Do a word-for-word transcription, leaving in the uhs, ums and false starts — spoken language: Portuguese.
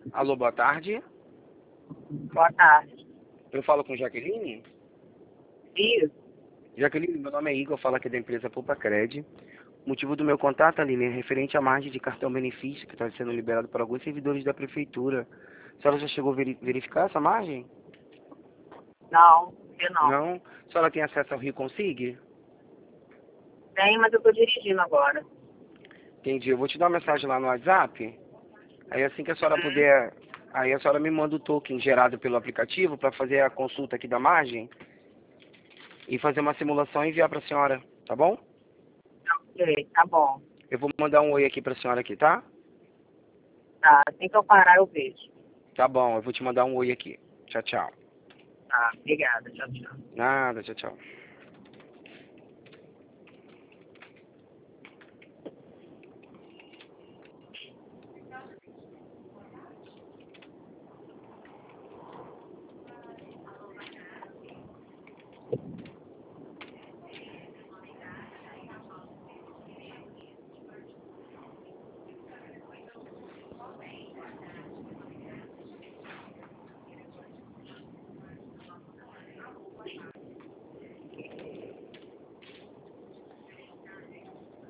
Alô, boa tarde. Boa tarde. Eu falo com Jaqueline? Isso. Jaqueline, meu nome é Igor, eu falo aqui da empresa Poupa Cred. O motivo do meu contato, Aline, é referente à margem de cartão benefício que está sendo liberado para alguns servidores da prefeitura. A senhora já chegou a veri- verificar essa margem? Não, eu não. Não? A senhora tem acesso ao Rio Consig? Tem, mas eu tô dirigindo agora. Entendi. Eu vou te dar uma mensagem lá no WhatsApp. Aí assim que a senhora Uhum. puder, aí a senhora me manda o token gerado pelo aplicativo para fazer a consulta aqui da margem e fazer uma simulação e enviar para a senhora, tá bom? Ok, tá bom. Eu vou mandar um oi aqui para a senhora aqui, tá? Tá, assim que eu parar eu vejo. Tá bom, eu vou te mandar um oi aqui. Tchau, tchau. Tá, obrigada. Tchau, tchau. Nada, tchau, tchau.